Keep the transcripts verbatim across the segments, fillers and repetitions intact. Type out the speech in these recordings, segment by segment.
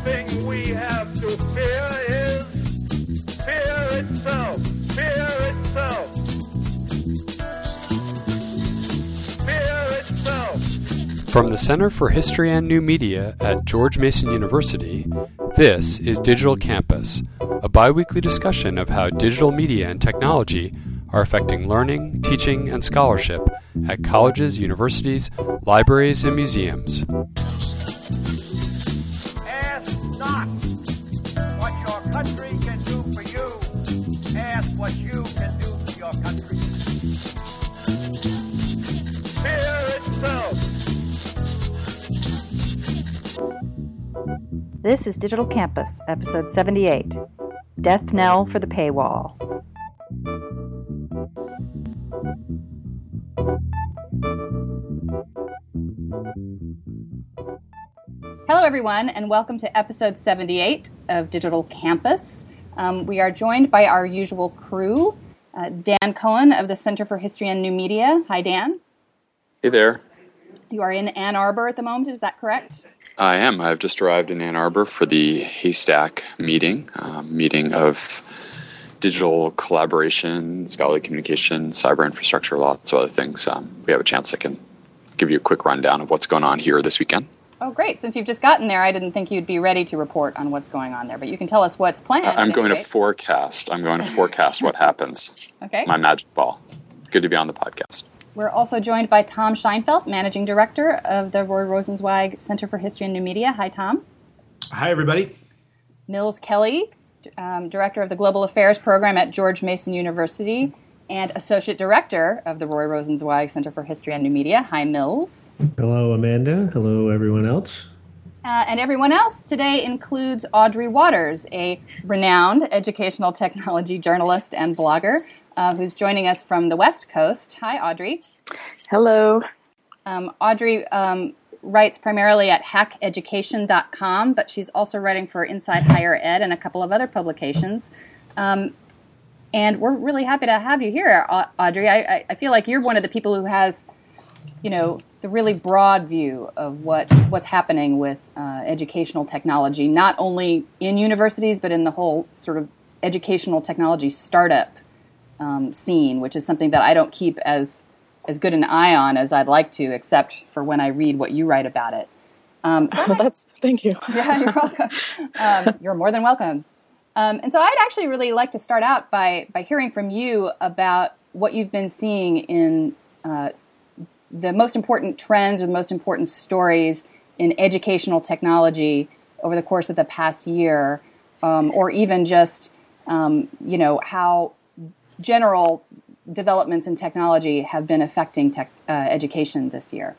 thing we have to fear is fear itself. Fear itself. Fear itself. From the Center for History and New Media at George Mason University, this is Digital Campus, a bi-weekly discussion of how digital media and technology are affecting learning, teaching, and scholarship at colleges, universities, libraries, and museums. Ask not what your country can do for you. Ask what you can do for your country. Fear itself. This is Digital Campus, episode seventy-eight, Death Knell for the Paywall. Hello, everyone, and welcome to episode seventy-eight of Digital Campus. Um, we are joined by our usual crew, uh, Dan Cohen of the Center for History and New Media. Hi, Dan. Hey there. You are in Ann Arbor at the moment, is that correct? I am. I've just arrived in Ann Arbor for the Haystack meeting, uh, meeting of digital collaboration, scholarly communication, cyber infrastructure, lots of other things. Um, we have a chance I can give you a quick rundown of what's going on here this weekend. Oh, great. Since you've just gotten there, I didn't think you'd be ready to report on what's going on there, but you can tell us what's planned. I'm going anyway. to forecast. I'm going to forecast what happens. Okay. My magic ball. Good to be on the podcast. We're also joined by Tom Steinfeld, Managing Director of the Roy Rosenzweig Center for History and New Media. Hi, Tom. Hi, everybody. Mills Kelly, um, Director of the Global Affairs Program at George Mason University and Associate Director of the Roy Rosenzweig Center for History and New Media. Hi, Mills. Hello, Amanda. Hello, everyone else. Uh, and everyone else today includes Audrey Waters, a renowned educational technology journalist and blogger uh, who's joining us from the West Coast. Hi, Audrey. Hello. Um, Audrey um, writes primarily at hack education dot com, but she's also writing for Inside Higher Ed and a couple of other publications. Um, and we're really happy to have you here, Audrey. I, I feel like you're one of the people who has, you know, the really broad view of what what's happening with uh, educational technology, not only in universities, but in the whole sort of educational technology startup um, scene, which is something that I don't keep as as good an eye on as I'd like to, except for when I read what you write about it. Um, so well, that's thank you. Yeah, you're welcome. Um, you're more than welcome. Um, and so I'd actually really like to start out by by hearing from you about what you've been seeing in uh, the most important trends or the most important stories in educational technology over the course of the past year, um, or even just, um, you know, how general developments in technology have been affecting tech, uh, education this year.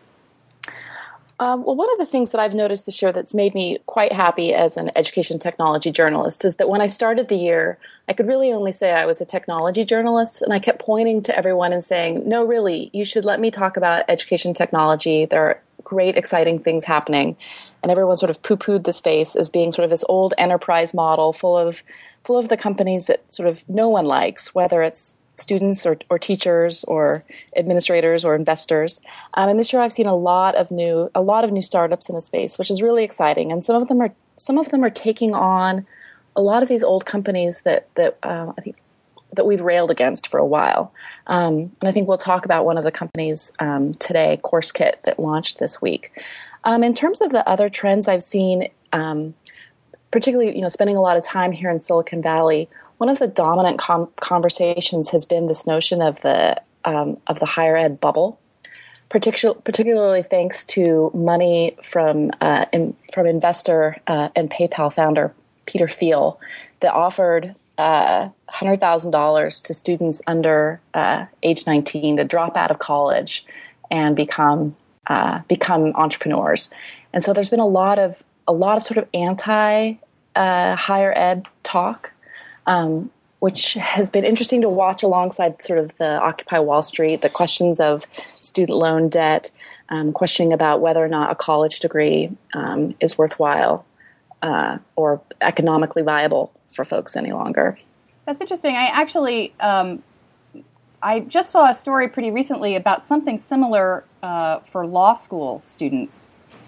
Um, well, one of the things that I've noticed this year that's made me quite happy as an education technology journalist is that when I started the year, I could really only say I was a technology journalist, and I kept pointing to everyone and saying, no, really, you should let me talk about education technology. There are great, exciting things happening. And everyone sort of poo-pooed the space as being sort of this old enterprise model full of full of the companies that sort of no one likes, whether it's students or, or teachers or administrators or investors. Um, and this year I've seen a lot of new a lot of new startups in the space, which is really exciting. And some of them are some of them are taking on a lot of these old companies that that uh, I think that we've railed against for a while. Um, and I think we'll talk about one of the companies um, today, CourseKit, that launched this week. Um, in terms of the other trends I've seen, um, particularly you know spending a lot of time here in Silicon Valley, one of the dominant com- conversations has been this notion of the um, of the higher ed bubble, particu- particularly thanks to money from uh, in, from investor uh, and PayPal founder Peter Thiel that offered uh, one hundred thousand dollars to students under uh, age nineteen to drop out of college and become uh, become entrepreneurs. And so there's been a lot of a lot of sort of anti uh, higher ed talk. Um, which has been interesting to watch alongside sort of the Occupy Wall Street, the questions of student loan debt, um, questioning about whether or not a college degree um, is worthwhile uh, or economically viable for folks any longer. That's interesting. I actually, um, I just saw a story pretty recently about something similar uh, for law school students.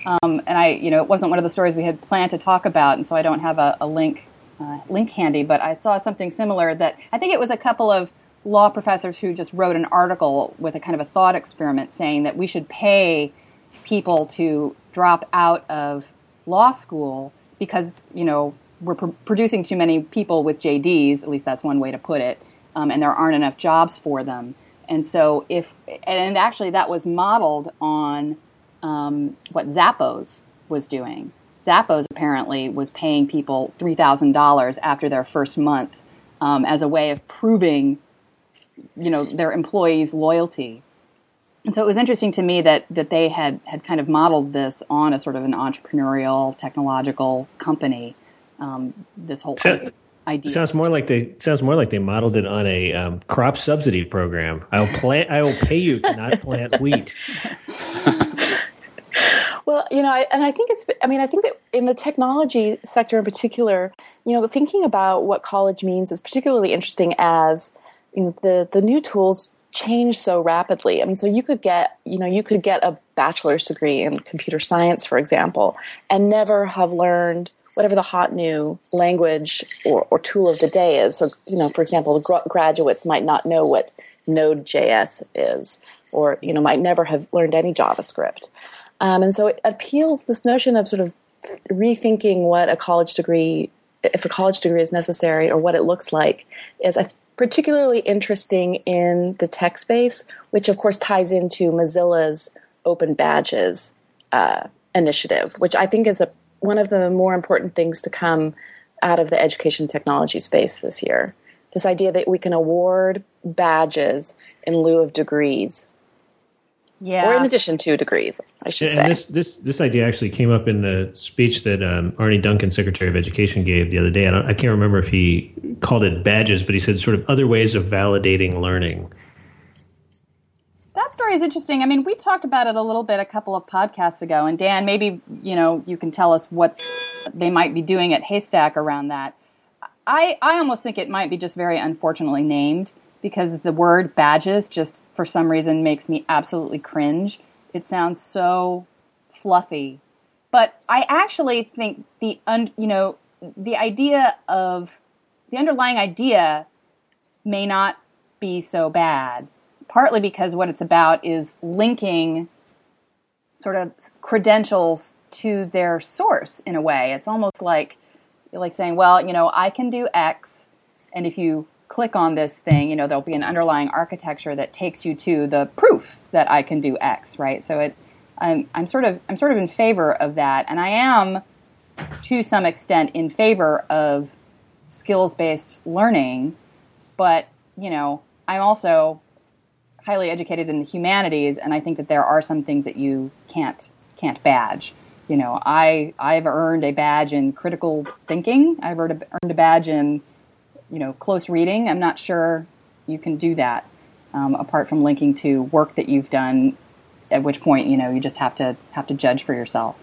Um, and I, you know, it wasn't one of the stories we had planned to talk about, and so I don't have a, a link uh, link handy. But I saw something similar that I think it was a couple of law professors who just wrote an article with a kind of a thought experiment saying that we should pay people to drop out of law school because, you know, we're pr- producing too many people with J Ds, at least that's one way to put it, um, and there aren't enough jobs for them. And so if, and actually that was modeled on um, what Zappos was doing. Zappos apparently was paying people three thousand dollars after their first month um, as a way of proving, you know, their employees' loyalty. And so it was interesting to me that, that they had, had kind of modeled this on a sort of an entrepreneurial, technological company. Um, this whole so, idea sounds more like they sounds more like they modeled it on a um, crop subsidy program. I'll plant. I will pay you to not plant wheat. Well, you know, I, and I think it's. I mean, I think that in the technology sector in particular, you know, thinking about what college means is particularly interesting as you know, the the new tools change so rapidly. I mean, so you could get, you know, you could get a bachelor's degree in computer science, for example, and never have learned whatever the hot new language or, or tool of the day is. So, you know, for example, the gra- graduates might not know what Node.js is, or, you know, might never have learned any JavaScript. Um, and so it appeals, this notion of sort of rethinking what a college degree, if a college degree is necessary or what it looks like, is a particularly interesting in the tech space, which of course ties into Mozilla's Open Badges uh, initiative, which I think is a one of the more important things to come out of the education technology space this year. This idea that we can award badges in lieu of degrees. Yeah. Or in addition to degrees, I should and say. This, this this idea actually came up in the speech that um, Arne Duncan, Secretary of Education, gave the other day. I, don't, I can't remember if he called it badges, but he said sort of other ways of validating learning. That story is interesting. I mean, we talked about it a little bit a couple of podcasts ago, and Dan, maybe, you know, you can tell us what they might be doing at Haystack around that. I, I almost think it might be just very unfortunately named, because the word badges just, for some reason, makes me absolutely cringe. It sounds so fluffy. But I actually think the, un, you know, the idea of, the underlying idea may not be so bad. Partly because what it's about is linking sort of credentials to their source in a way. It's almost like like saying, well, you know, I can do X, and if you click on this thing, you know, there'll be an underlying architecture that takes you to the proof that I can do X, right? So it, I'm I'm sort of I'm sort of in favor of that, and I am to some extent in favor of skills-based learning, but you know, I'm also highly educated in the humanities, and I think that there are some things that you can't can't badge. You know, I I've earned a badge in critical thinking. I've earned a, earned a badge in, you know, close reading. I'm not sure you can do that um, apart from linking to work that you've done. At which point, you know, you just have to have to judge for yourself.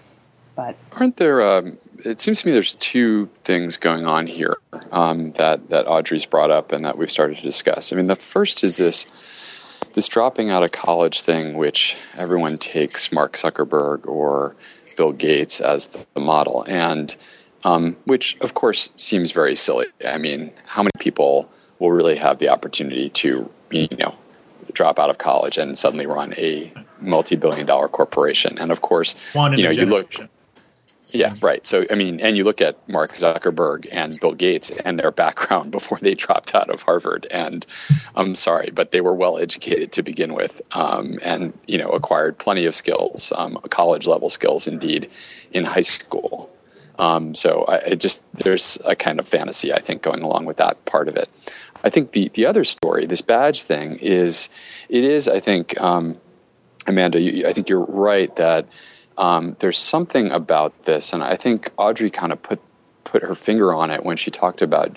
But aren't there? Um, it seems to me there's two things going on here um, that that Audrey's brought up and that we've started to discuss. I mean, the first is this. This dropping out of college thing, which everyone takes Mark Zuckerberg or Bill Gates as the model, and um, which, of course, seems very silly. I mean, how many people will really have the opportunity to, you know, drop out of college and suddenly run a multi-billion dollar corporation? And, of course, One you know, you look... generation. Yeah, right. So, I mean, and you look at Mark Zuckerberg and Bill Gates and their background before they dropped out of Harvard. And I'm sorry, but they were well educated to begin with, um, and, you know, acquired plenty of skills, um, college level skills, indeed, in high school. Um, so I, I just, there's a kind of fantasy, I think, going along with that part of it. I think the, the other story, this badge thing, is, it is, I think, um, Amanda, you, I think you're right that Um, there's something about this, and I think Audrey kind of put put her finger on it when she talked about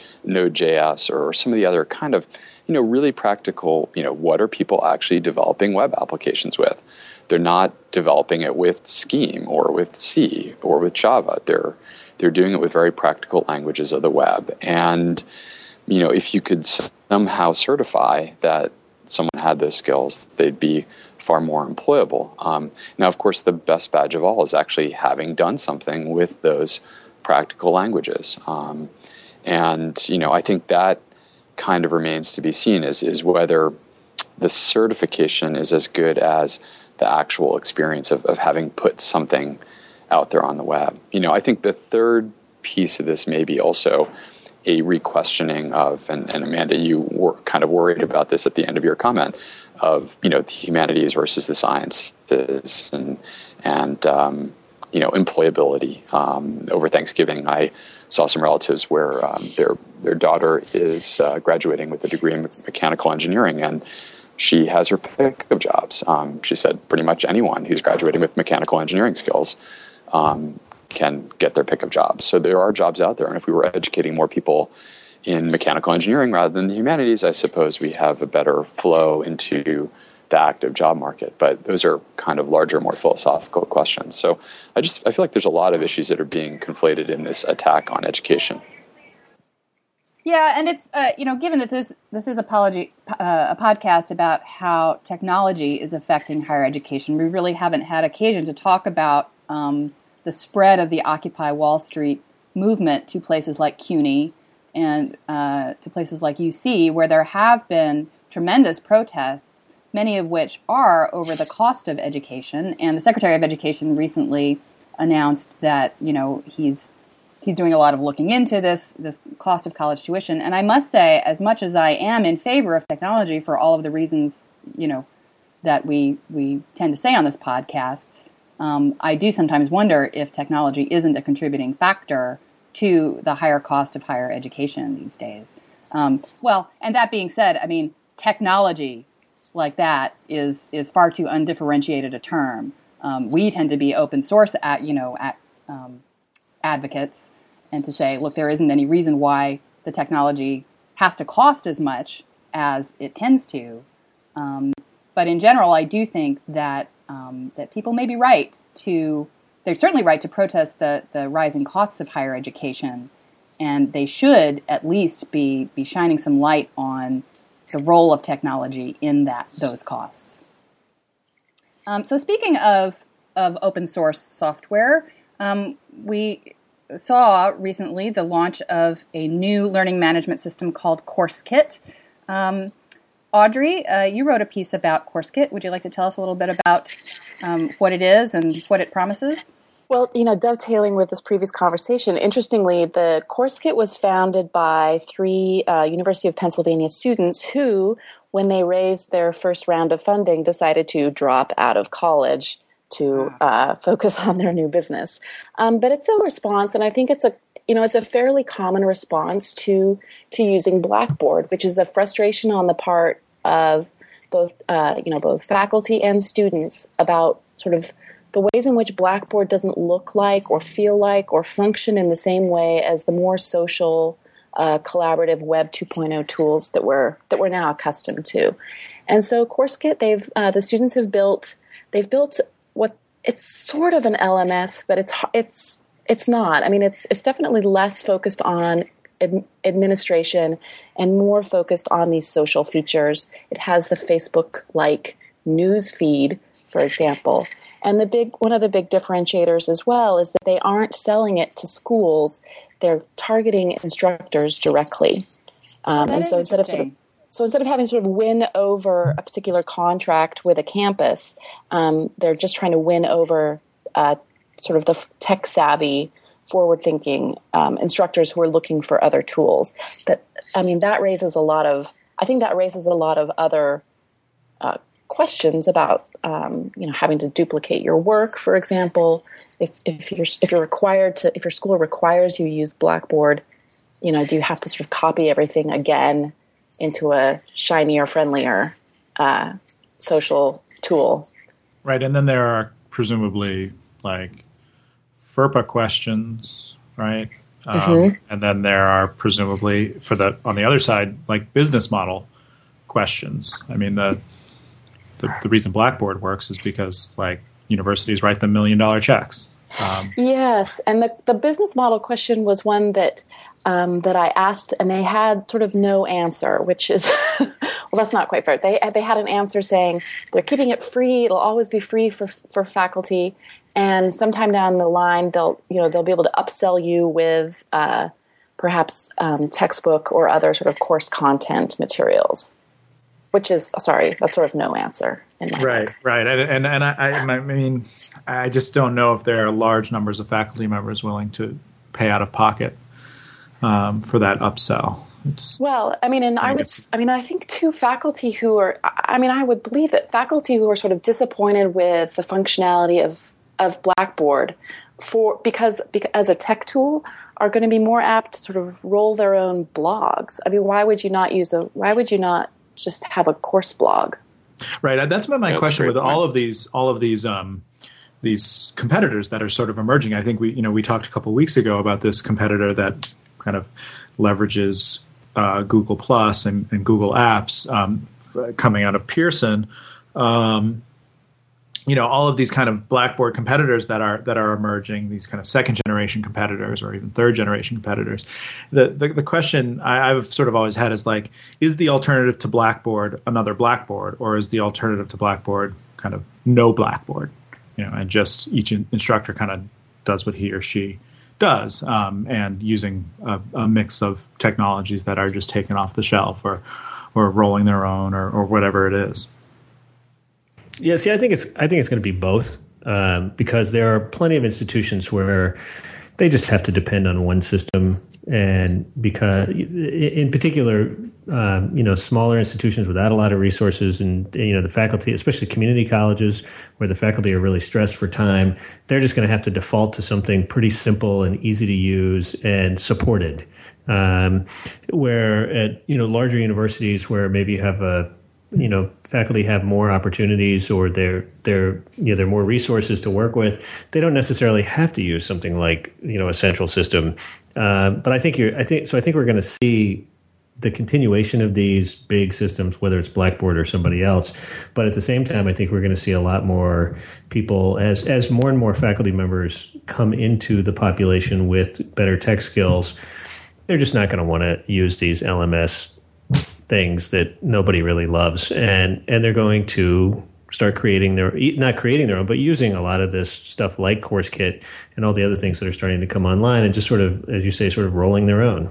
Node.js or some of the other kind of, you know, really practical, you know, what are people actually developing web applications with? They're not developing it with Scheme or with C or with Java. They're they're doing it with very practical languages of the web. And, you know, if you could somehow certify that someone had those skills, they'd be far more employable. Um, now, of course, the best badge of all is actually having done something with those practical languages. Um, and, you know, I think that kind of remains to be seen is, is whether the certification is as good as the actual experience of, of having put something out there on the web. You know, I think the third piece of this may be also a re-questioning of, and, and Amanda, you were kind of worried about this at the end of your comment, of, you know, the humanities versus the sciences and, and um, you know, employability. Um, over Thanksgiving, I saw some relatives where um, their their daughter is uh, graduating with a degree in mechanical engineering, and she has her pick of jobs. Um, she said pretty much anyone who's graduating with mechanical engineering skills um, can get their pick of jobs. So there are jobs out there, and if we were educating more people in mechanical engineering rather than the humanities, I suppose we have a better flow into the active job market. But those are kind of larger, more philosophical questions. So I just I feel like there's a lot of issues that are being conflated in this attack on education. Yeah, and it's uh, you know, given that this this is apology uh, a podcast about how technology is affecting higher education, we really haven't had occasion to talk about um, the spread of the Occupy Wall Street movement to places like CUNY and uh, to places like U C, where there have been tremendous protests, many of which are over the cost of education. And the Secretary of Education recently announced that, you know, he's he's doing a lot of looking into this this cost of college tuition. And I must say, as much as I am in favor of technology for all of the reasons, you know, that we we tend to say on this podcast, um, I do sometimes wonder if technology isn't a contributing factor to the higher cost of higher education these days. Um, well, and that being said, I mean, technology like that is is far too undifferentiated a term. Um, we tend to be open source at you know at um, advocates, and to say, look, there isn't any reason why the technology has to cost as much as it tends to. Um, but in general, I do think that um, that people may be right to. They're certainly right to protest the, the rising costs of higher education, and they should at least be be shining some light on the role of technology in that those costs. Um, so speaking of of open source software, um, we saw recently the launch of a new learning management system called CourseKit. Um, Audrey, uh, you wrote a piece about CourseKit. Would you like to tell us a little bit about um, what it is and what it promises? Well, you know, dovetailing with this previous conversation, interestingly, the CourseKit was founded by three uh, University of Pennsylvania students who, when they raised their first round of funding, decided to drop out of college to uh, focus on their new business. Um, but it's a response, and I think it's a you know it's a fairly common response to to using Blackboard, which is a frustration on the part of both uh, you know both faculty and students about sort of the ways in which Blackboard doesn't look like or feel like or function in the same way as the more social, uh, collaborative Web two point oh tools that we're that we're now accustomed to. And so CourseKit, they've uh, the students have built they've built what it's sort of an L M S, but it's it's it's not. I mean, it's it's definitely less focused on ad- administration and more focused on these social features. It has the Facebook-like news feed, for example. And the big one of the big differentiators as well is that they aren't selling it to schools; they're targeting instructors directly. Um, and so instead of sort of so instead of having to sort of win over a particular contract with a campus, um, they're just trying to win over uh, sort of the tech savvy, forward thinking um, instructors who are looking for other tools. That I mean, that raises a lot of I think that raises a lot of other Uh, questions about um, you know having to duplicate your work, for example. If if you're if you're required to if your school requires you use Blackboard, you know, do you have to sort of copy everything again into a shinier, friendlier uh, social tool? Right, and then there are presumably like FERPA questions, right? Um, mm-hmm. And then there are presumably for the on the other side like business model questions. I mean the The, the reason Blackboard works is because, like, universities write them million-dollar checks. Um, yes, and the the business model question was one that um, that I asked, and they had sort of no answer, which is well, that's not quite fair. They they had an answer saying they're keeping it free; it'll always be free for for faculty, and sometime down the line they'll you know they'll be able to upsell you with uh, perhaps um, textbook or other sort of course content materials. Which is sorry, that's sort of no answer. In my right, book. right, and and, and I, I, I mean, I just don't know if there are large numbers of faculty members willing to pay out of pocket um, for that upsell. It's, well, I mean, and I, I would, I mean, I think too, faculty who are, I mean, I would believe that faculty who are sort of disappointed with the functionality of of Blackboard for because, because as a tech tool are going to be more apt to sort of roll their own blogs. I mean, why would you not use a? Why would you not just have a course blog? Right. That's been my yeah, question with point. all of these, all of these, um, these competitors that are sort of emerging. I think we, you know, we talked a couple of weeks ago about this competitor that kind of leverages uh, Google Plus and, and Google Apps um, coming out of Pearson. Um, you know, all of these kind of Blackboard competitors that are that are emerging, these kind of second generation competitors or even third generation competitors. The the, the question I, I've sort of always had is like, is the alternative to Blackboard another Blackboard, or is the alternative to Blackboard kind of no Blackboard? You know, and just each in, instructor kind of does what he or she does, um, and using a, a mix of technologies that are just taken off the shelf or or rolling their own or, or whatever it is. Yeah, see, I think it's I think it's going to be both, um, because there are plenty of institutions where they just have to depend on one system, and because, in particular, um, you know, smaller institutions without a lot of resources, and you know, the faculty, especially community colleges, where the faculty are really stressed for time, they're just going to have to default to something pretty simple and easy to use and supported. Um, where at you know larger universities where maybe you have a you know, faculty have more opportunities, or they're they're you know they're more resources to work with. They don't necessarily have to use something like you know a central system. Uh, but I think you're I think so. I think we're going to see the continuation of these big systems, whether it's Blackboard or somebody else. But at the same time, I think we're going to see a lot more people as as more and more faculty members come into the population with better tech skills. They're just not going to want to use these L M S things that nobody really loves, and and they're going to start creating their not creating their own, but using a lot of this stuff like CourseKit and all the other things that are starting to come online, and just sort of, as you say, sort of rolling their own.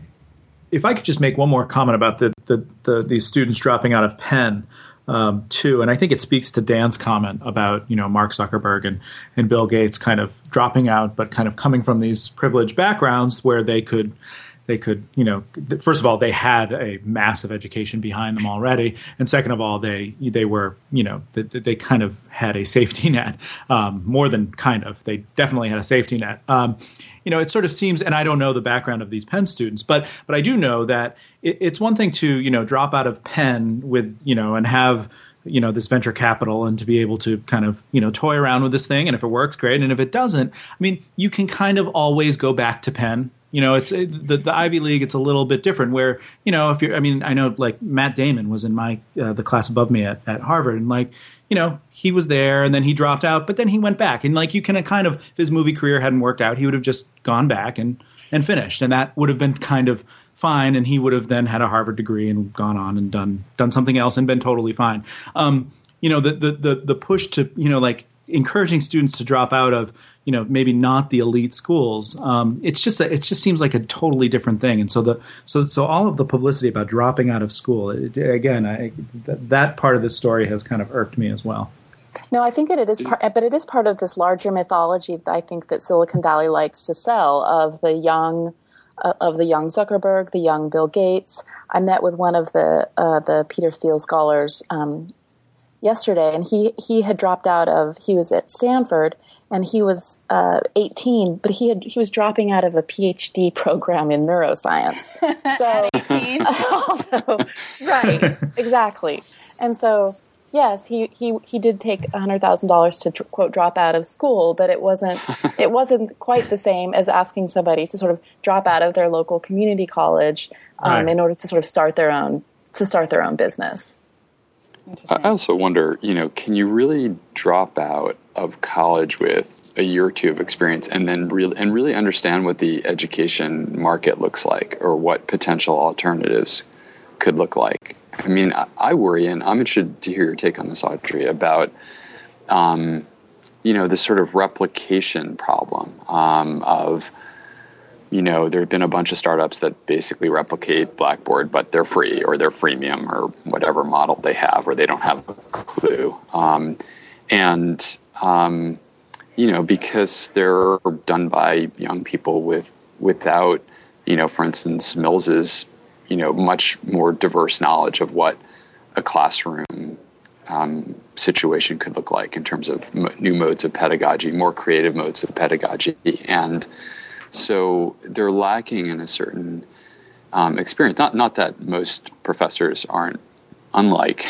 If I could just make one more comment about the the, the these students dropping out of Penn um, too, and I think it speaks to Dan's comment about you know Mark Zuckerberg and and Bill Gates kind of dropping out, but kind of coming from these privileged backgrounds where they could. They could, you know, first of all, they had a massive education behind them already, and second of all, they they were, you know, they, they kind of had a safety net, um, more than kind of. They definitely had a safety net. Um, you know, it sort of seems, and I don't know the background of these Penn students, but but I do know that it, it's one thing to you know drop out of Penn with you know and have you know this venture capital and to be able to kind of you know toy around with this thing, and if it works, great, and if it doesn't, I mean, you can kind of always go back to Penn. You know, it's it, the the Ivy League. It's a little bit different. Where you know, if you're, I mean, I know like Matt Damon was in my uh, the class above me at, at Harvard, and like you know, he was there, and then he dropped out, but then he went back, and like you can kind of, if his movie career hadn't worked out, he would have just gone back and and finished, and that would have been kind of fine, and he would have then had a Harvard degree and gone on and done done something else and been totally fine. Um, you know, the the the the push to you know like encouraging students to drop out of you know maybe not the elite schools. Um, it's just a, it just seems like a totally different thing. And so the so so all of the publicity about dropping out of school, it, again, I, that, that part of the story has kind of irked me as well. No, I think that it is part, but it is part of this larger mythology that I think that Silicon Valley likes to sell of the young, uh, of the young Zuckerberg, the young Bill Gates. I met with one of the uh, the Peter Thiel scholars um, yesterday, and he he had dropped out of. He was at Stanford, and he was uh, eighteen, but he had he was dropping out of a PhD program in neuroscience. So, at eighteen, although, right, exactly, and so. Yes, he, he, he did take one hundred thousand dollars to, quote, drop out of school, but it wasn't it wasn't quite the same as asking somebody to sort of drop out of their local community college um, right. in order to sort of start their own to start their own business. I also wonder, you know, can you really drop out of college with a year or two of experience, and then really and really understand what the education market looks like, or what potential alternatives could look like. I mean, I, I worry, and I'm interested to hear your take on this, Audrey, about um, you know, this sort of replication problem um, of, you know, there have been a bunch of startups that basically replicate Blackboard, but they're free, or they're freemium, or whatever model they have, or they don't have a clue. Um, and, um, you know, because they're done by young people with without, you know, for instance, Mills's, you know, much more diverse knowledge of what a classroom um, situation could look like in terms of m- new modes of pedagogy, more creative modes of pedagogy. And so they're lacking in a certain um, experience. Not not that most professors aren't unlike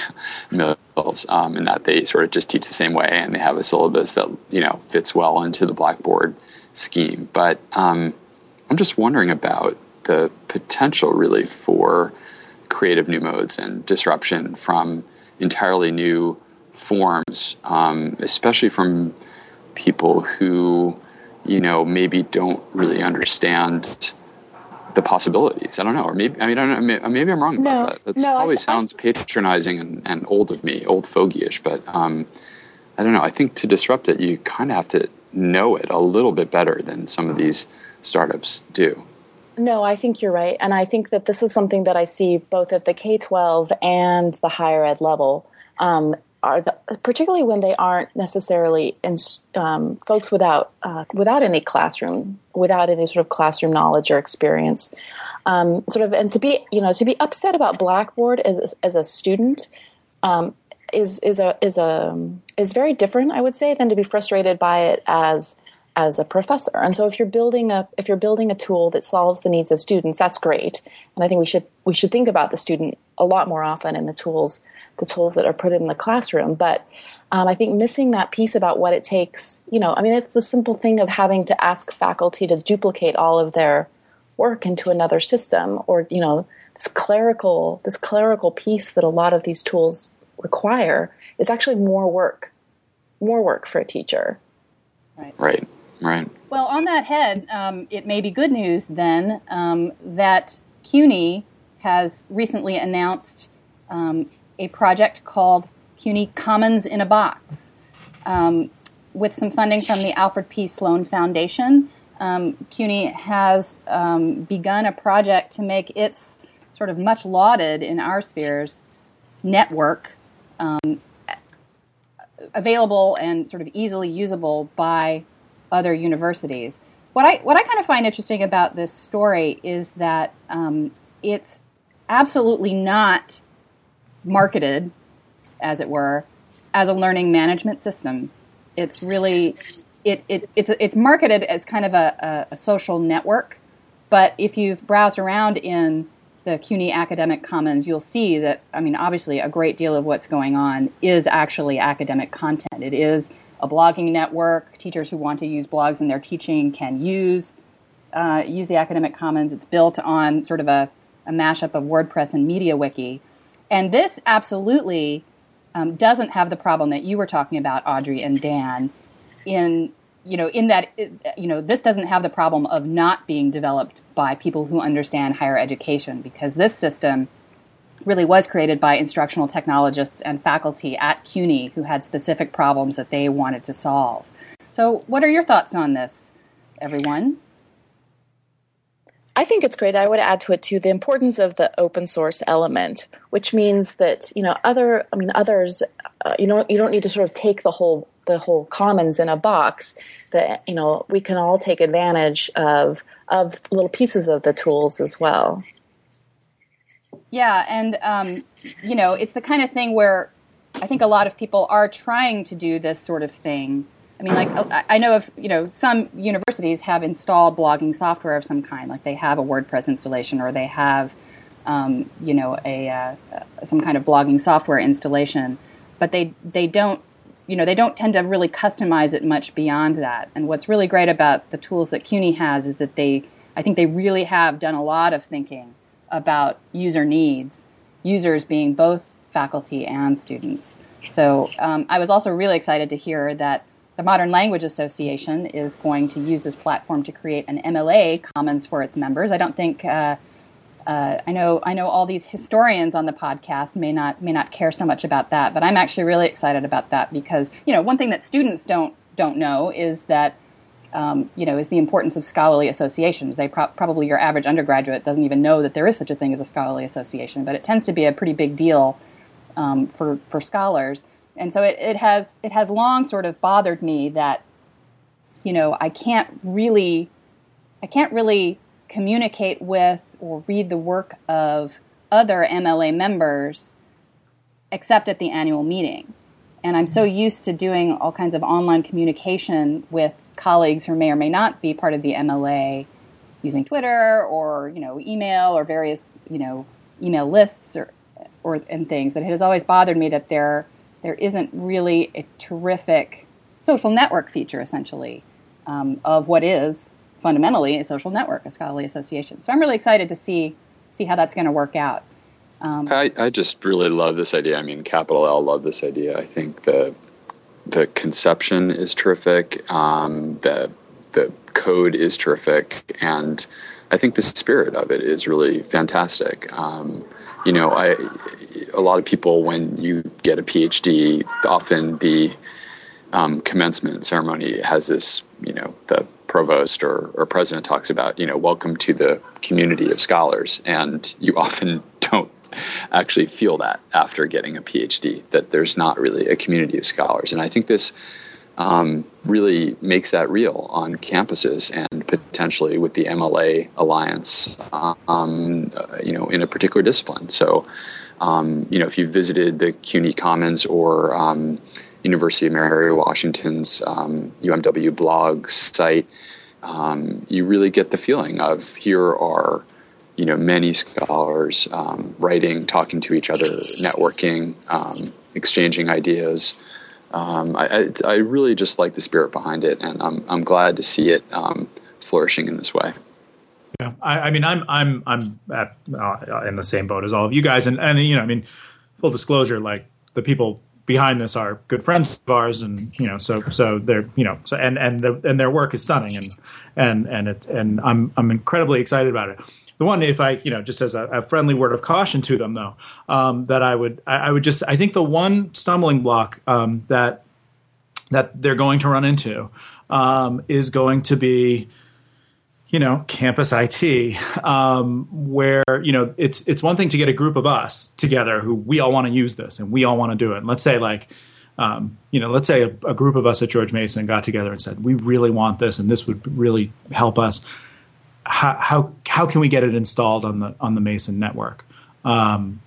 Mills, um, in that they sort of just teach the same way, and they have a syllabus that, you know, fits well into the Blackboard scheme. But um, I'm just wondering about the potential, really, for creative new modes and disruption from entirely new forms, um, especially from people who, you know, maybe don't really understand the possibilities. I don't know, or maybe I mean I don't know. Maybe I'm wrong no, about that. That no, probably I, sounds I, patronizing and, and old of me, old fogyish. But um, I don't know. I think to disrupt it, you kind of have to know it a little bit better than some of these startups do. No, I think you're right, and I think that this is something that I see both at the K twelve and the higher ed level. Um, Are the, particularly when they aren't necessarily in, um, folks without uh, without any classroom, without any sort of classroom knowledge or experience, um, sort of, and to be you know to be upset about Blackboard as as a student um, is is a is a is very different, I would say, than to be frustrated by it as as a professor. And so if you're building a if you're building a tool that solves the needs of students, that's great. And I think we should we should think about the student a lot more often in the tools. the tools that are put in the classroom. But um, I think missing that piece about what it takes, you know, I mean, it's the simple thing of having to ask faculty to duplicate all of their work into another system, or, you know, this clerical, this clerical piece that a lot of these tools require is actually more work, more work for a teacher. Right, right. right. Well, on that head, um, it may be good news then um, that CUNY has recently announced um, a project called CUNY Commons in a Box, um, with some funding from the Alfred P. Sloan Foundation. Um, CUNY has um, begun a project to make its sort of much lauded in our spheres network um, available and sort of easily usable by other universities. What I what I kind of find interesting about this story is that um, it's absolutely not marketed, as it were, as a learning management system. It's really, it, it it's it's marketed as kind of a, a, a social network. But if you've browsed around in the CUNY Academic Commons, you'll see that, I mean, obviously a great deal of what's going on is actually academic content. It is a blogging network. Teachers who want to use blogs in their teaching can use uh, use the Academic Commons. It's built on sort of a, a mashup of WordPress and MediaWiki. And this absolutely um, doesn't have the problem that you were talking about, Audrey and Dan, in, you know, in that, you know, this doesn't have the problem of not being developed by people who understand higher education, because this system really was created by instructional technologists and faculty at CUNY who had specific problems that they wanted to solve. So what are your thoughts on this, everyone? I think it's great. I would add to it too the importance of the open source element, which means that, you know, other, I mean, others, uh, you know, you don't need to sort of take the whole the whole commons in a box. That, you know, we can all take advantage of of little pieces of the tools as well. Yeah, and um, you know, it's the kind of thing where I think a lot of people are trying to do this sort of thing. I mean, like, I know of, you know, some universities have installed blogging software of some kind, like they have a WordPress installation, or they have, um, you know, a uh, some kind of blogging software installation, but they they don't, you know, they don't tend to really customize it much beyond that. And what's really great about the tools that CUNY has is that they, I think they really have done a lot of thinking about user needs, users being both faculty and students. So um, I was also really excited to hear that the Modern Language Association is going to use this platform to create an M L A Commons for its members. I don't think uh, uh, I know. I know all these historians on the podcast may not may not care so much about that, but I'm actually really excited about that because you know one thing that students don't don't know is that um, you know is the importance of scholarly associations. They pro- probably your average undergraduate doesn't even know that there is such a thing as a scholarly association, but it tends to be a pretty big deal um, for for scholars. And so it, it has it has long sort of bothered me that, you know, I can't really I can't really communicate with or read the work of other M L A members except at the annual meeting. And I'm so used to doing all kinds of online communication with colleagues who may or may not be part of the M L A using Twitter or, you know, email or various, you know, email lists or or and things that it has always bothered me that they're there isn't really a terrific social network feature, essentially, um, of what is fundamentally a social network, a scholarly association. So I'm really excited to see see how that's going to work out. Um, I, I just really love this idea. I mean, capital L love this idea. I think the the conception is terrific. Um, the the code is terrific, and I think the spirit of it is really fantastic. Um, you know, I. A lot of people, when you get a PhD, often the um, commencement ceremony has this, you know, the provost or, or president talks about, you know, welcome to the community of scholars. And you often don't actually feel that after getting a PhD, that there's not really a community of scholars. And I think this um, really makes that real on campuses and potentially with the M L A Alliance, um, uh, you know, in a particular discipline. So, Um, you know, if you've visited the C U N Y Commons or um, University of Mary Washington's um, U M W blog site, um, you really get the feeling of here are, you know, many scholars um, writing, talking to each other, networking, um, exchanging ideas. Um, I, I, I really just like the spirit behind it, and I'm I'm glad to see it um, flourishing in this way. Yeah, I, I mean, I'm I'm I'm at, uh, in the same boat as all of you guys, and and you know, I mean, full disclosure, like the people behind this are good friends of ours, and you know, so so they're you know, so and and the, and their work is stunning, and and and it and I'm I'm incredibly excited about it. The one, if I you know, just as a, a friendly word of caution to them, though, um, that I would I, I would just I think the one stumbling block um, that that they're going to run into um, is going to be, you know, campus I T, um, where, you know, it's it's one thing to get a group of us together who we all want to use this and we all want to do it. And let's say like, um, you know, let's say a, a group of us at George Mason got together and said, we really want this and this would really help us. How how, how can we get it installed on the on the Mason network? Um,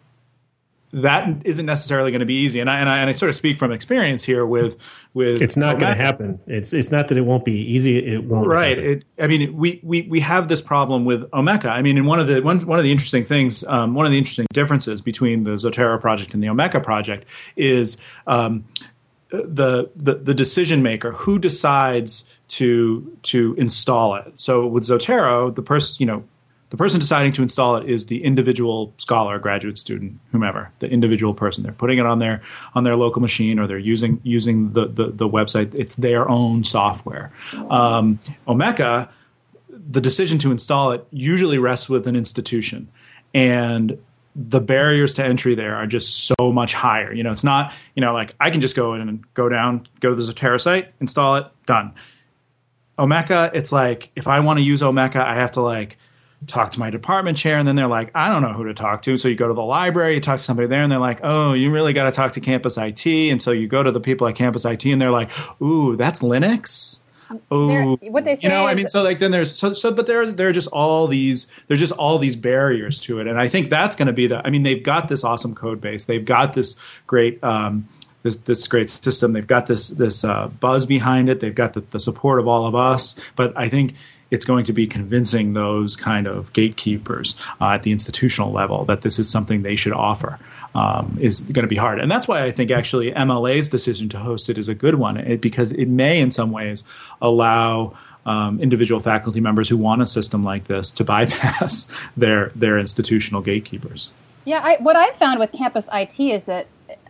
that isn't necessarily going to be easy, and I, and I and I sort of speak from experience here with with. It's not going to happen. It's it's not that it won't be easy. It won't. Right. It, I mean, we, we we have this problem with Omeka. I mean, in one of the one one of the interesting things, um, one of the interesting differences between the Zotero project and the Omeka project is um, the, the the decision maker who decides to to install it. So with Zotero, the person you know. The person deciding to install it is the individual scholar, graduate student, whomever, the individual person. They're putting it on their on their local machine, or they're using using the the, the website. It's their own software. Um, Omeka, the decision to install it usually rests with an institution, and the barriers to entry there are just so much higher. You know, it's not you know like I can just go in and go down, go to the Zotero site, install it, done. Omeka, it's like if I want to use Omeka, I have to like talk to my department chair, and then they're like, I don't know who to talk to. So you go to the library, you talk to somebody there, and they're like, oh, you really got to talk to Campus I T. And so you go to the people at Campus I T, and they're like, ooh, that's Linux. Oh, what they say, you know, is, I mean, so like then there's so so, but there there are just all these there's just all these barriers to it, and I think that's going to be the. I mean, they've got this awesome code base, they've got this great. Um, This, this great system. They've got this this uh, buzz behind it. They've got the, the support of all of us. But I think it's going to be convincing those kind of gatekeepers uh, at the institutional level that this is something they should offer um, is going to be hard. And that's why I think actually M L A's decision to host it is a good one, it, because it may in some ways allow um, individual faculty members who want a system like this to bypass their their institutional gatekeepers. Yeah, I, what I've found with Campus I T is that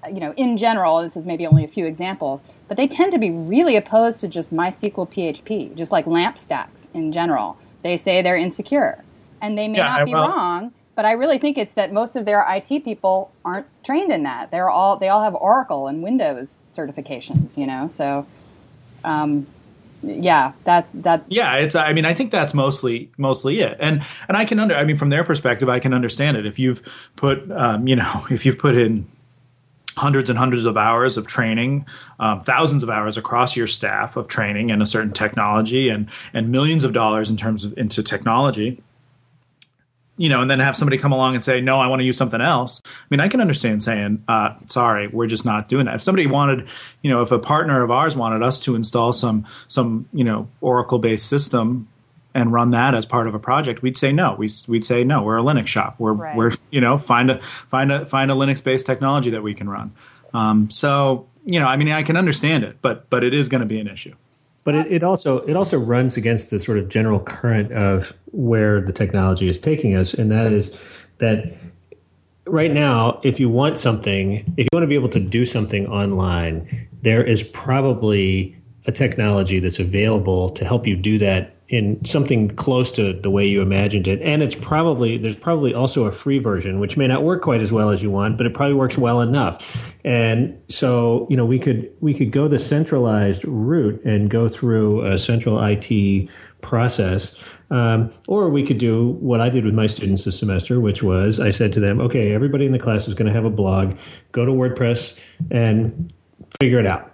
you know, in general, this is maybe only a few examples, but they tend to be really opposed to just MySQL P H P, just like LAMP stacks in general. They say they're insecure, and they may Yeah, not be well- wrong. But I really think it's that most of their I T people aren't trained in that. They're all they all have Oracle and Windows certifications, you know. So, um, yeah, that that Yeah, it's. I mean, I think that's mostly mostly it, and and I can under. I mean, from their perspective, I can understand it. If you've put, um, you know, if you've put in hundreds and hundreds of hours of training, um, thousands of hours across your staff of training in a certain technology, and and millions of dollars in terms of into technology. You know, and then have somebody come along and say, no, I want to use something else. I mean, I can understand saying, uh, sorry, we're just not doing that. If somebody wanted, you know, if a partner of ours wanted us to install some, some you know, Oracle-based system and run that as part of a project, we'd say no. We'd, we'd say no. We're a Linux shop. We're, Right. we're you know, find a find a find a Linux-based technology that we can run. Um, so, you know, I mean, I can understand it, but but it is going to be an issue. But it, it also it also runs against the sort of general current of where the technology is taking us, and that is that right now, if you want something, if you want to be able to do something online, there is probably a technology that's available to help you do that in something close to the way you imagined it. And it's probably, there's probably also a free version, which may not work quite as well as you want, but it probably works well enough. And so, you know, we could, we could go the centralized route and go through a central I T process. Um, or we could do what I did with my students this semester, which was I said to them, okay, everybody in the class is going to have a blog, go to WordPress and figure it out.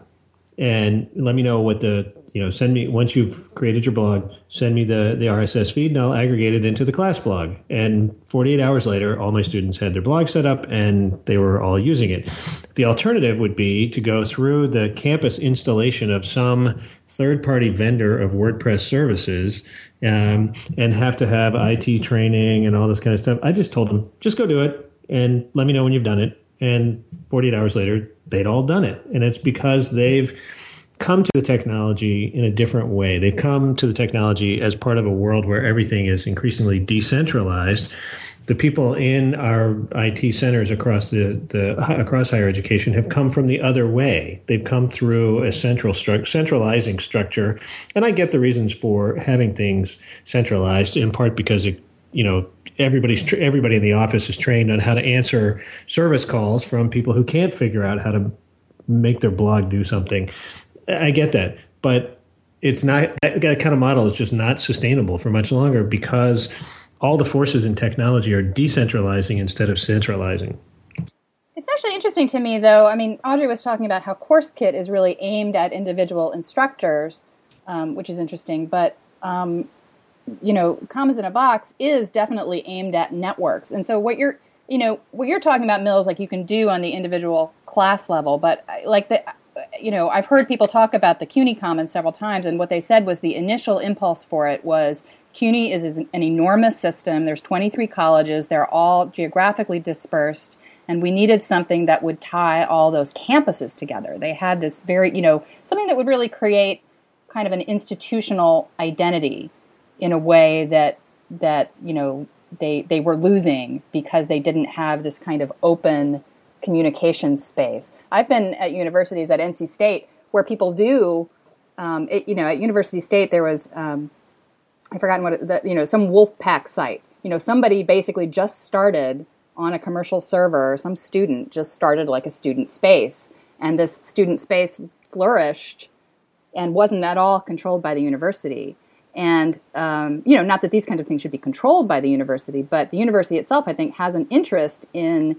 And let me know what the, you know, send me, once you've created your blog, send me the, the R S S feed and I'll aggregate it into the class blog. And forty-eight hours later, all my students had their blog set up and they were all using it. The alternative would be to go through the campus installation of some third-party vendor of WordPress services um, and have to have I T training and all this kind of stuff. I just told them, just go do it and let me know when you've done it. And forty-eight hours later, they'd all done it. And it's because they've come to the technology in a different way. They've come to the technology as part of a world where everything is increasingly decentralized. The people in our I T centers across the, the across higher education have come from the other way. They've come through a central stru- centralizing structure. And I get the reasons for having things centralized, in part because it, you know, everybody's tra- everybody in the office is trained on how to answer service calls from people who can't figure out how to make their blog do something. I get that, but it's not, that kind of model is just not sustainable for much longer because all the forces in technology are decentralizing instead of centralizing. It's actually interesting to me, though. I mean, Audrey was talking about how CourseKit is really aimed at individual instructors, um, which is interesting. But, um, you know, Commons in a Box is definitely aimed at networks. And so what you're, you know, what you're talking about, Mills, like you can do on the individual class level. But like the, you know, I've heard people talk about the CUNY Commons several times. And what they said was the initial impulse for it was CUNY is an enormous system. There's twenty-three colleges. They're all geographically dispersed. And we needed something that would tie all those campuses together. They had this very, you know, something that would really create kind of an institutional identity in a way that, that you know, they they were losing because they didn't have this kind of open communication space. I've been at universities at N C State where people do, um, it, you know, at University State there was, um, I've forgotten what, it, the, you know, some Wolfpack site. You know, somebody basically just started on a commercial server, some student just started like a student space, and this student space flourished and wasn't at all controlled by the university. And, um, you know, not that these kind of things should be controlled by the university, but the university itself, I think, has an interest in,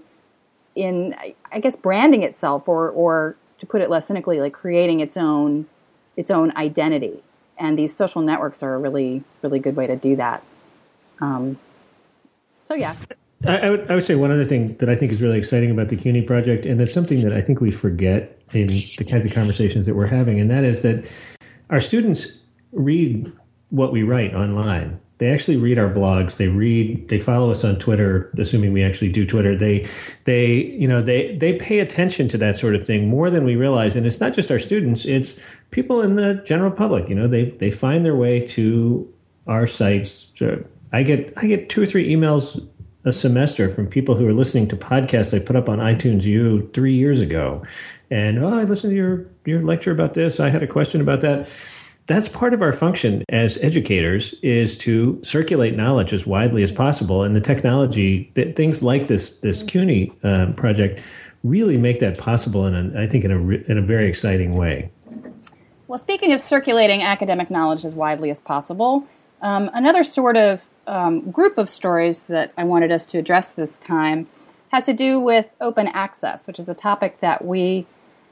in I guess, branding itself, or, or to put it less cynically, like creating its own, its own identity. And these social networks are a really, really good way to do that. Um, so, yeah. I, I, would, I would say one other thing that I think is really exciting about the CUNY project, and it's something that I think we forget in the kinds of conversations that we're having, and that is that our students read what we write online. They actually read our blogs. They read, they follow us on Twitter, assuming we actually do Twitter. They, they, you know, they, they pay attention to that sort of thing more than we realize. And it's not just our students, it's people in the general public. You know, they, they find their way to our sites. I get, I get two or three emails a semester from people who are listening to podcasts I put up on iTunes U three years ago. And, oh, I listened to your, your lecture about this. I had a question about that. That's part of our function as educators, is to circulate knowledge as widely as possible. And the technology, th- things like this this CUNY um, project really make that possible, in a, I think, in a, re- in a very exciting way. Well, speaking of circulating academic knowledge as widely as possible, um, another sort of um, group of stories that I wanted us to address this time has to do with open access, which is a topic that we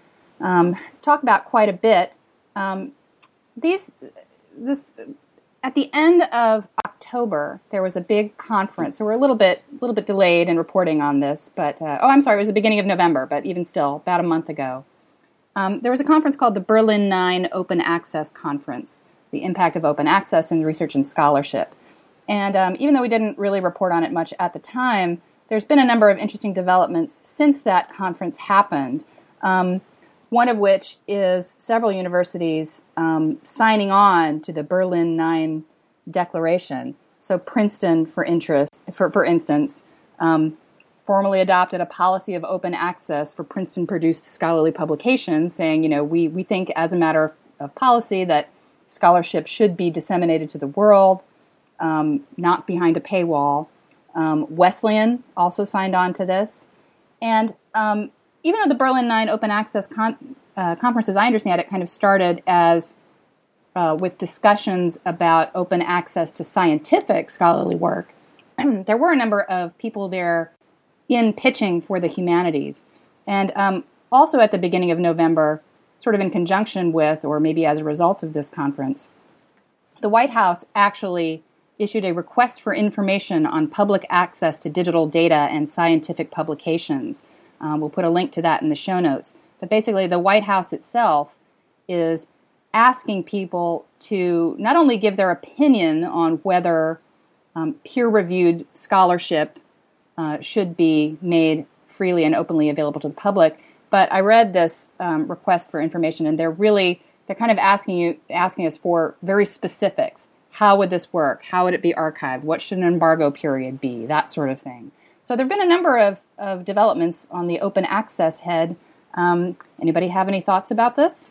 um, talk about quite a bit. Um, these, this, at the end of October, there was a big conference. So we're a little bit, little bit delayed in reporting on this, but uh, oh, I'm sorry, it was the beginning of November, but even still, about a month ago. Um, there was a conference called the Berlin Nine Open Access Conference, the impact of open access in research and scholarship. And um, even though we didn't really report on it much at the time, there's been a number of interesting developments since that conference happened, um, one of which is several universities um, signing on to the Berlin Nine Declaration. So Princeton, for interest, for, for instance, um, formally adopted a policy of open access for Princeton-produced scholarly publications, saying, you know, we, we think as a matter of, of policy that scholarship should be disseminated to the world, um, not behind a paywall. Um, Wesleyan also signed on to this. And um, even though the Berlin Nine Open Access con- uh, Conference, as I understand it, kind of started as uh, with discussions about open access to scientific scholarly work, there were a number of people there in pitching for the humanities. And um, also at the beginning of November, sort of in conjunction with, or maybe as a result of this conference, the White House actually issued a request for information on public access to digital data and scientific publications. Um, we'll put a link to that in the show notes. But basically, the White House itself is asking people to not only give their opinion on whether um, peer-reviewed scholarship uh, should be made freely and openly available to the public, but I read this um, request for information, and they're really, they're kind of asking you, asking us for very specifics. How would this work? How would it be archived? What should an embargo period be? That sort of thing. So there have been a number of, of developments on the open access head. Um, anybody have any thoughts about this?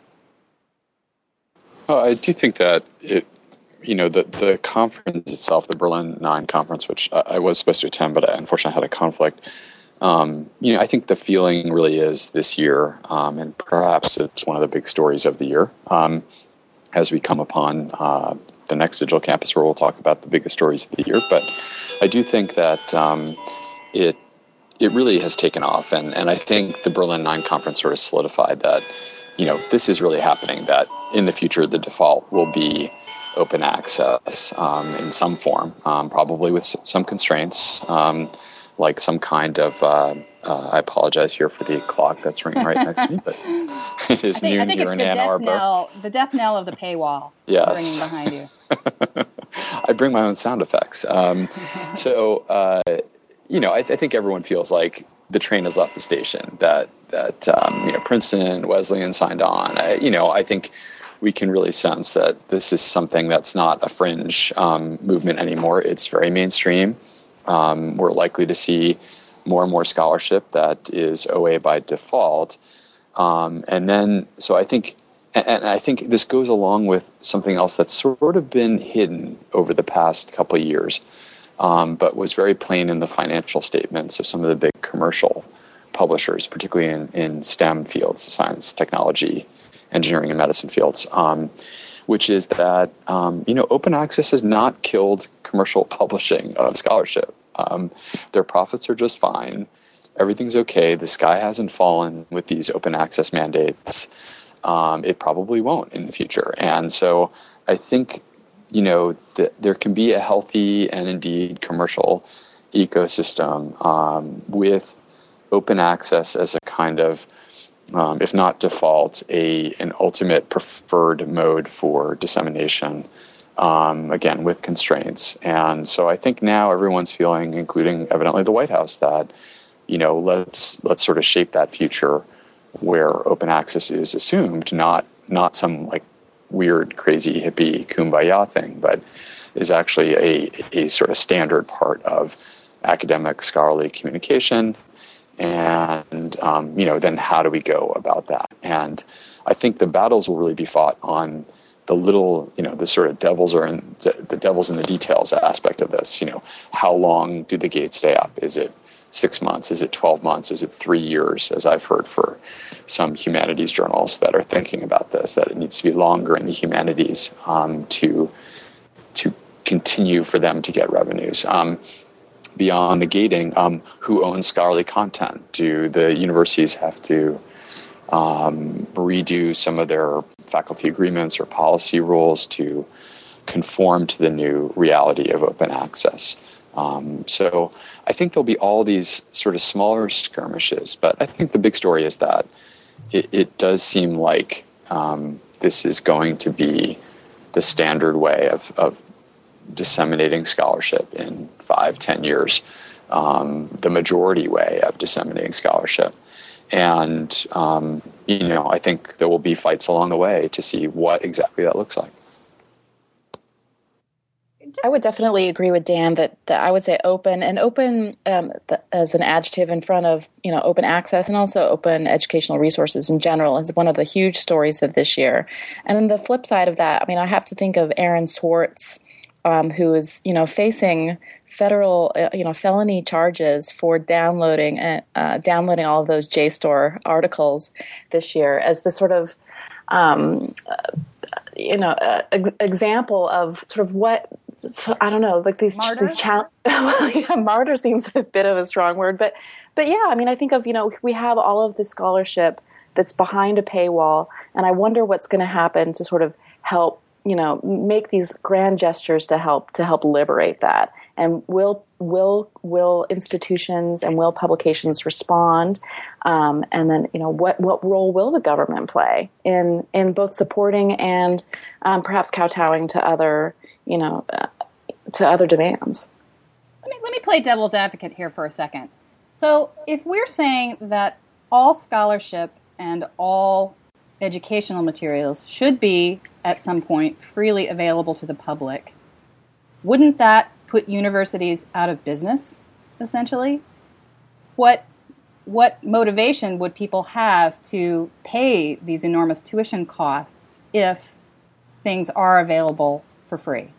Well, I do think that it, you know, the, the conference itself, the Berlin Nine conference, which I, I was supposed to attend, but I unfortunately had a conflict. Um, you know, I think the feeling really is this year, um, and perhaps it's one of the big stories of the year, um, as we come upon uh, the next Digital Campus, where we'll talk about the biggest stories of the year. But I do think that um, it it really has taken off, and, and I think the Berlin Nine conference sort of solidified that, you know, this is really happening, that in the future the default will be open access um, in some form, um, probably with some constraints, um, like some kind of, uh, uh, I apologize here for the clock that's ringing right next to me, but it is I think, noon I think here it's in the Ann death Arbor. knell, the death knell of the paywall Yes. ringing behind you. I bring my own sound effects. Um, so, uh, you know, I, I think everyone feels like the train has left the station, that, that um, you know, Princeton, Wesleyan signed on. I, you know, I think we can really sense that this is something that's not a fringe um, movement anymore. It's very mainstream. Um, we're likely to see more and more scholarship that is O A by default. Um, and then, so I think, and, and I think this goes along with something else that's sort of been hidden over the past couple of years, um, but was very plain in the financial statements of some of the big commercial publishers, particularly in, in STEM fields, science, technology, engineering, and medicine fields, um, which is that, um, you know, open access has not killed commercial publishing of scholarship. Um, their profits are just fine. Everything's okay. The sky hasn't fallen with these open access mandates. Um, it probably won't in the future. And so I think, you know, th- there can be a healthy and indeed commercial ecosystem um, with open access as a kind of, um, if not default, a an ultimate preferred mode for dissemination, um, again, with constraints. And so I think now everyone's feeling, including evidently the White House, that, you know, let's let's sort of shape that future where open access is assumed, not not some like weird, crazy, hippie kumbaya thing, but is actually a, a sort of standard part of academic scholarly communication, and um, you know, then how do we go about that? And I think the battles will really be fought on the little, you know, the sort of devils are in the, the devils in the details aspect of this. You know, how long do the gates stay up? Is it six months? Is it twelve months? Is it three years? As I've heard for some humanities journals that are thinking about this, that it needs to be longer in the humanities um, to to continue for them to get revenues. Um, beyond the gating, um, who owns scholarly content? Do the universities have to um, redo some of their faculty agreements or policy rules to conform to the new reality of open access? Um, so I think there'll be all these sort of smaller skirmishes, but I think the big story is that it, it does seem like um, this is going to be the standard way of, of disseminating scholarship in five, ten years, um, the majority way of disseminating scholarship. And, um, you know, I think there will be fights along the way to see what exactly that looks like. I would definitely agree with Dan that, that I would say open and open um, the, as an adjective in front of, you know, open access and also open educational resources in general is one of the huge stories of this year. And then the flip side of that, I mean, I have to think of Aaron Swartz, um, who is, you know, facing federal, uh, you know, felony charges for downloading uh, uh, downloading all of those JSTOR articles this year as the sort of, um, uh, you know, uh, ex- example of sort of what. So, I don't know, like these Martyr? these chal- well, yeah, martyr seems a bit of a strong word, but but yeah, I mean, I think of, you know, we have all of this scholarship that's behind a paywall, and I wonder what's going to happen to sort of help, you know, make these grand gestures to help to help liberate that. And will will will institutions and will publications respond? Um, and then, you know, what what role will the government play in in both supporting and um, perhaps kowtowing to other, you know, uh, to other demands? Let me let me play devil's advocate here for a second. So, if we're saying that all scholarship and all educational materials should be at some point freely available to the public, wouldn't that put universities out of business, essentially? What what motivation would people have to pay these enormous tuition costs if things are available for free?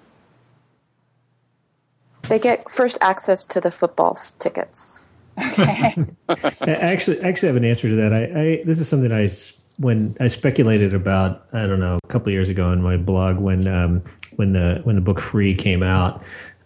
They get first access to the football tickets. Okay. actually, actually, I have an answer to that. I, I this is something I when I speculated about. I don't know, a couple of years ago in my blog when um, when the when the book Free came out,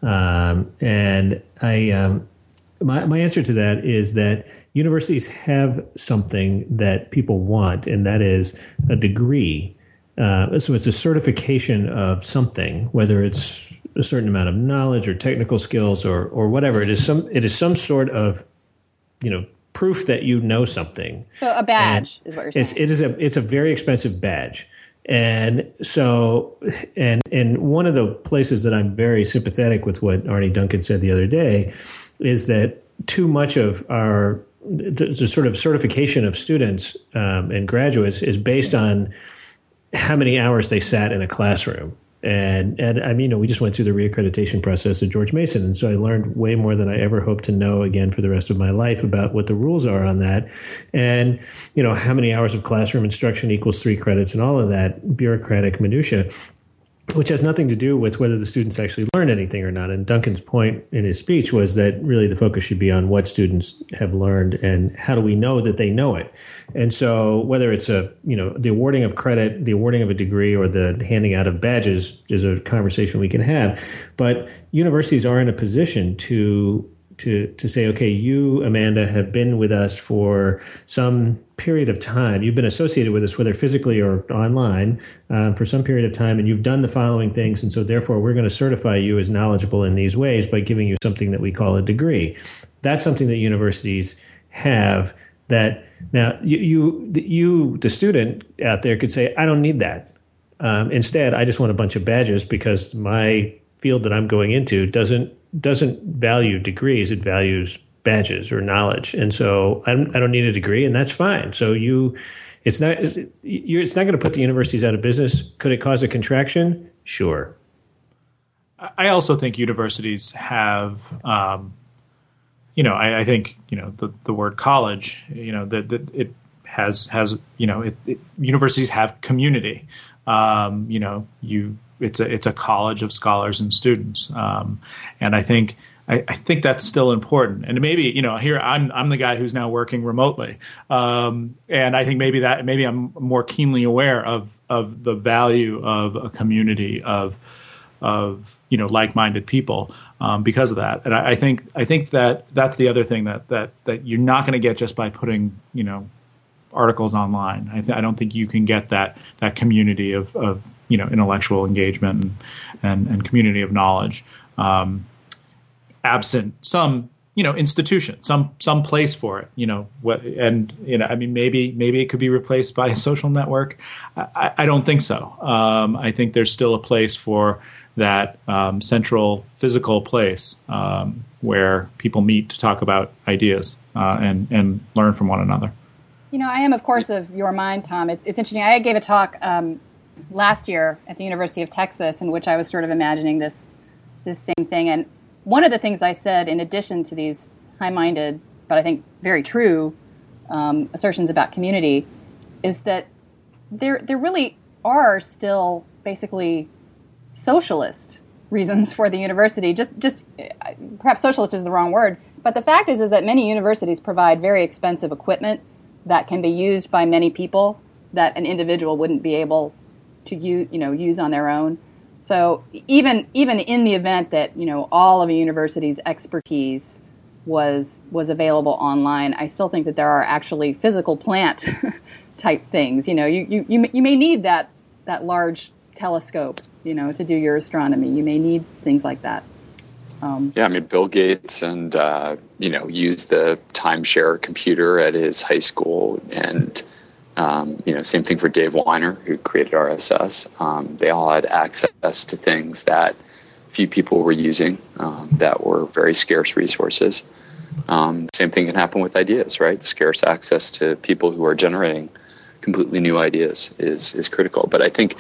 um, and I um, my my answer to that is that universities have something that people want, and that is a degree. Uh, so it's a certification of something, whether it's a certain amount of knowledge or technical skills or or whatever. It is some it is some sort of, you know, proof that you know something. So a badge and is what you're saying. It's, it is a it's a very expensive badge, and so and and one of the places that I'm very sympathetic with what Arne Duncan said the other day is that too much of our the, the sort of certification of students um, and graduates is based on how many hours they sat in a classroom. And, and I mean, you know, we just went through the reaccreditation process at George Mason. And so I learned way more than I ever hope to know again for the rest of my life about what the rules are on that. And, you know, how many hours of classroom instruction equals three credits and all of that bureaucratic minutia, which has nothing to do with whether the students actually learn anything or not. And Duncan's point in his speech was that really the focus should be on what students have learned and how do we know that they know it. And so whether it's a, you know, the awarding of credit, the awarding of a degree, or the handing out of badges is a conversation we can have. But universities are in a position to to to say, okay, you, Amanda, have been with us for some period of time. You've been associated with us, whether physically or online, um, for some period of time, and you've done the following things, and so therefore we're going to certify you as knowledgeable in these ways by giving you something that we call a degree. That's something that universities have. That now you you, you the student out there could say, I don't need that. Um, instead, I just want a bunch of badges because my field that I'm going into doesn't doesn't value degrees. It values badges or knowledge. And so I don't, I don't need a degree, and that's fine. So you, it's not, you're, it's not going to put the universities out of business. Could it cause a contraction? Sure. I also think universities have um, you know, I, I think, you know, the, the word college, you know, that, that it has, has, you know, it, it, universities have community. Um, you know, you, it's a, it's a college of scholars and students. Um, and I think, I, I think that's still important. And maybe, you know, here I'm, I'm the guy who's now working remotely. Um, and I think maybe that, maybe I'm more keenly aware of, of the value of a community of, of, you know, like-minded people, um, because of that. And I, I think, I think that that's the other thing that, that, that you're not going to get just by putting, you know, articles online. I, th- I don't think you can get that, that community of, of, you know, intellectual engagement and, and, and community of knowledge, um, absent some, you know, institution, some, some place for it, you know, what, and, you know, I mean, maybe, maybe it could be replaced by a social network. I, I don't think so. Um, I think there's still a place for that, um, central physical place, um, where people meet to talk about ideas, uh, and, and learn from one another. You know, I am, of course, of your mind, Tom. It, it's interesting. I gave a talk um, last year at the University of Texas in which I was sort of imagining this this same thing. And one of the things I said, in addition to these high-minded, but I think very true um, assertions about community, is that there there really are still basically socialist reasons for the university. Just just perhaps socialist is the wrong word, but the fact is is that many universities provide very expensive equipment that can be used by many people that an individual wouldn't be able to use, you know, use on their own. So even even in the event that, you know, all of a university's expertise was was available online, I still think that there are actually physical plant type things. You know, you, you, you, you may need that that large telescope, you know, to do your astronomy. You may need things like that. Um, yeah, I mean, Bill Gates and, uh, you know, used the timeshare computer at his high school. And, um, you know, same thing for Dave Weiner, who created R S S. Um, they all had access to things that few people were using, um, that were very scarce resources. Um, same thing can happen with ideas, right? Scarce access to people who are generating completely new ideas is is critical. But I think,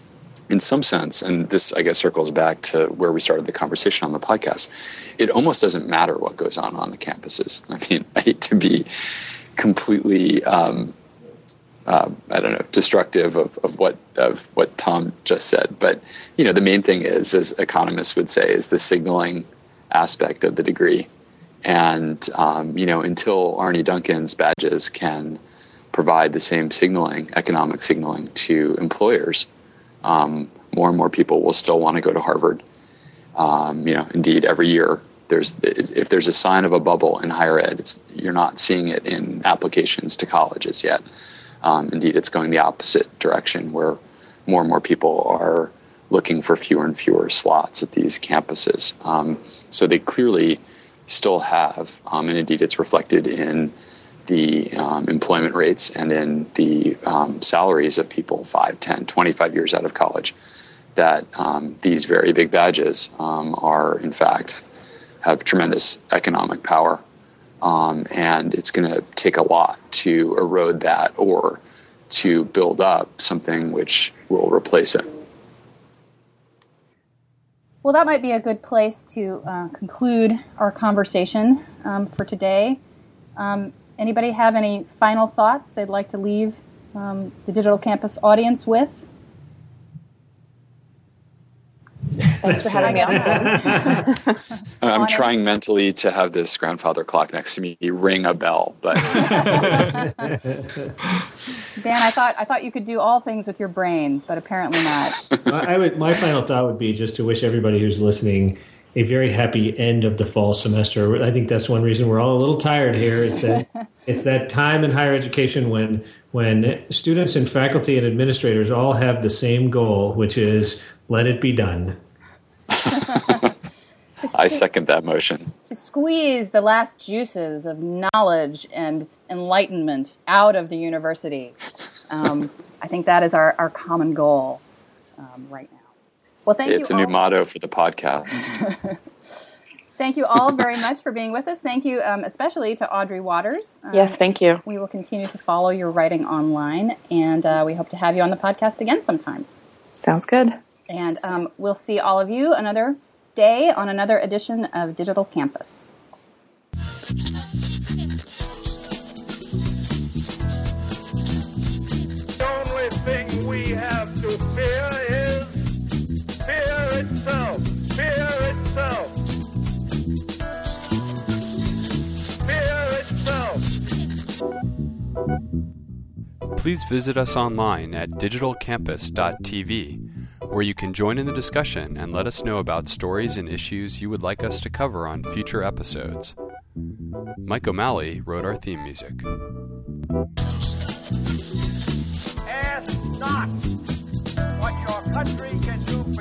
in some sense, and this, I guess, circles back to where we started the conversation on the podcast, it almost doesn't matter what goes on on the campuses. I mean, I hate to be completely, um, uh, I don't know, destructive of, of what of what Tom just said. But, you know, the main thing is, as economists would say, is the signaling aspect of the degree. And, um, you know, until Arne Duncan's badges can provide the same signaling, economic signaling, to employers, Um, more and more people will still want to go to Harvard. Um, you know, indeed, every year there's if there's a sign of a bubble in higher ed, it's, you're not seeing it in applications to colleges yet. Um, indeed, it's going the opposite direction, where more and more people are looking for fewer and fewer slots at these campuses. Um, so they clearly still have, um, and indeed, it's reflected in the um, employment rates and in the um, salaries of people five, ten, twenty-five years out of college, that um, these very big badges um, are, in fact, have tremendous economic power. Um, and it's going to take a lot to erode that or to build up something which will replace it. Well, that might be a good place to uh, conclude our conversation um, for today. Um, Anybody have any final thoughts they'd like to leave um, the Digital Campus audience with? Thanks for having me on. I'm trying mentally to have this grandfather clock next to me ring a bell, but Dan, I thought I thought you could do all things with your brain, but apparently not. I would. My final thought would be just to wish everybody who's listening a very happy end of the fall semester. I think that's one reason we're all a little tired here. Is that it's that time in higher education when when students and faculty and administrators all have the same goal, which is let it be done. I second that motion. To squeeze the last juices of knowledge and enlightenment out of the university. Um, I think that is our, our common goal um, right now. Well, thank it's you a all. New motto for the podcast. Thank you all very much for being with us. Thank you um, especially to Audrey Waters. Um, yes, thank you. We will continue to follow your writing online, and uh, we hope to have you on the podcast again sometime. Sounds good. And um, we'll see all of you another day on another edition of Digital Campus. thing we have to fear is fear itself. Fear itself. Fear itself. Please visit us online at digital campus dot t v, where you can join in the discussion and let us know about stories and issues you would like us to cover on future episodes. Mike O'Malley wrote our theme music. Ask not what your country can do